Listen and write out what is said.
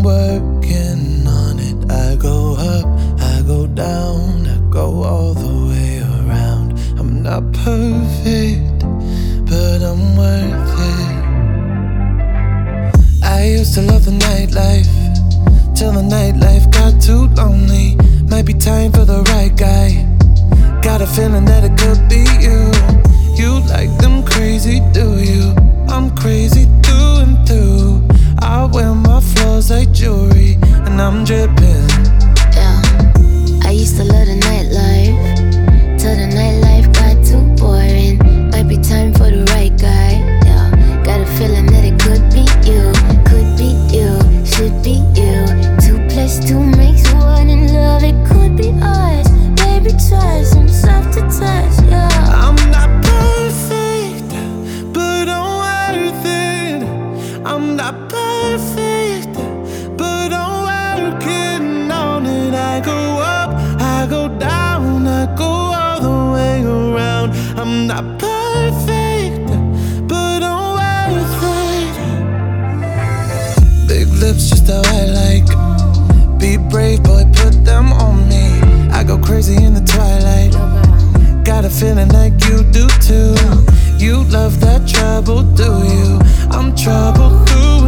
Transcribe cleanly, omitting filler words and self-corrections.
working on it. I go up, I go down, I go all the way around. I'm not perfect, but I'm worth it. I used to love the nightlife, till the nightlife got too lonely. Might be time for the right guy. Got a feeling that it could be you. You like them crazy, do you? I'm crazy through and through. I wear my flaws like jewelry, and I'm dripping. Yeah, I used to love the nightlife, till the nightlife got too boring. Might be time for the right guy. Yeah, got a feeling that it could be you. Could be you, should be you. 2 + 2 makes 1 in love. It could be us. Baby, try some soft to touch. Yeah, I'm not perfect, but I'm worth it. I'm not perfect, but I'm working on it. I go up, I go down, I go all the way around. I'm not perfect, but I'm worth it. Big lips, just how I like. Be brave, boy, put them on me. I go crazy in the twilight. Got a feeling like you do too. You love that trouble, do you? I'm trouble through